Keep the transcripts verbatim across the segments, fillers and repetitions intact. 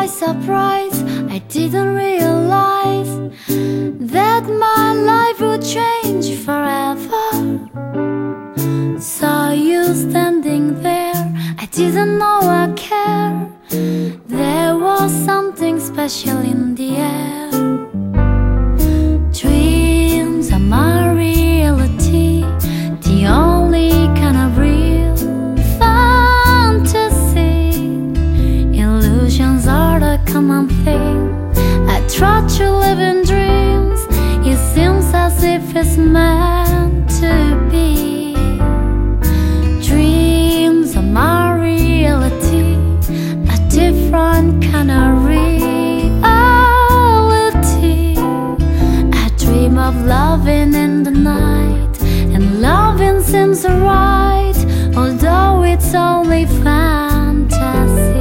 by surprise. I didn't realize that my life would change forever. Saw you standing there, I didn't know I cared. There was something special in the air. Dreams are my reality, the only kind of real fantasy. Illusions are the common thing. I try to live in dreams, it seems as if it's meant to be. Dreams are my reality, a different kind of reality. I dream of loving in the night, and loving seems right, although it's only fantasy.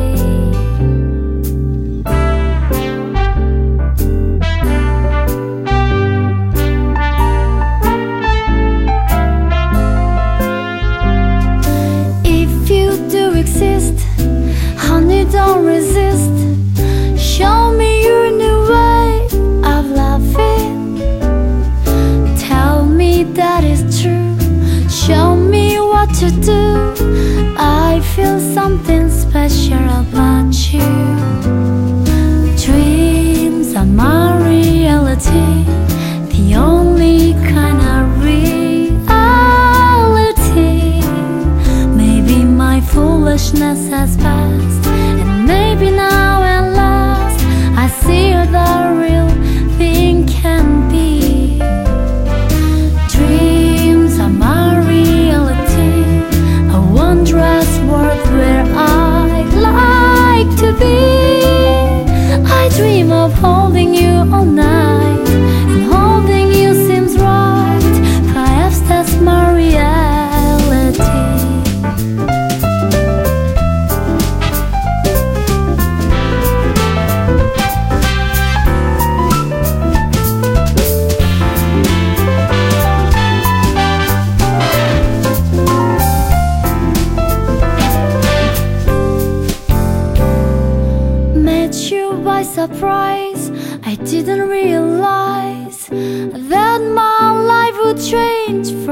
Honey, don't resist. Show me your new way of loving. Tell me that it's true. Show me what to do. I feel something special about you. Dreams are my reality, the only kind of reality. Maybe my foolishness has passed, and maybe now at last I see what the real thing can be. Dreams are my reality, a wondrous world where I'd like to be. I dream of holding you all night, and holding you seems right. Perhaps that's my reality. By surprise, I didn't realize that my life would change